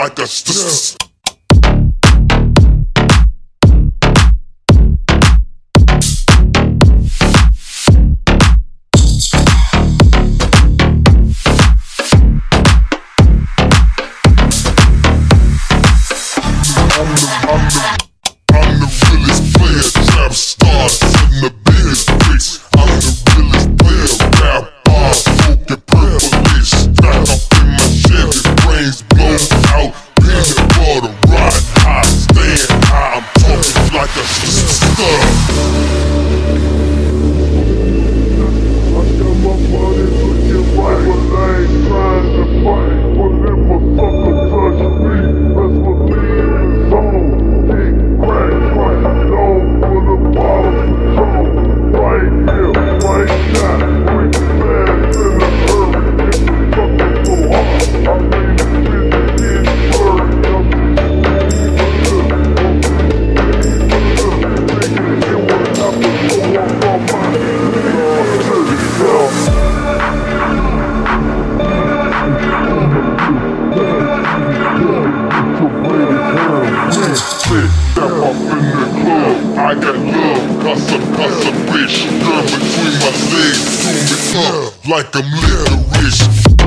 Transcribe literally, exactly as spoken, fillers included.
like a st- I'm the, I'm the, I'm the realest player, trap star, setting the biggest bricks. I'm the realest player, rap bar, smoking purplish. Back up in my Chevy, brains blown out, peanut butter, ride high, stand high. I'm talking like a star. I got my money looking right, but I ain't trying to fight. But if a sucker touch me, best believe it's on. Big crack, crack, don't put a bottle of Patron. Right here, right now, quick, fast, in a hurry. If the sucker so hard, I made it bitch get buried. I'm thinking it would happen, so I'm on my step up in the club, I got love, cause I'm, cause I'm rich. Girl between my legs, zoom it up like I'm licorice.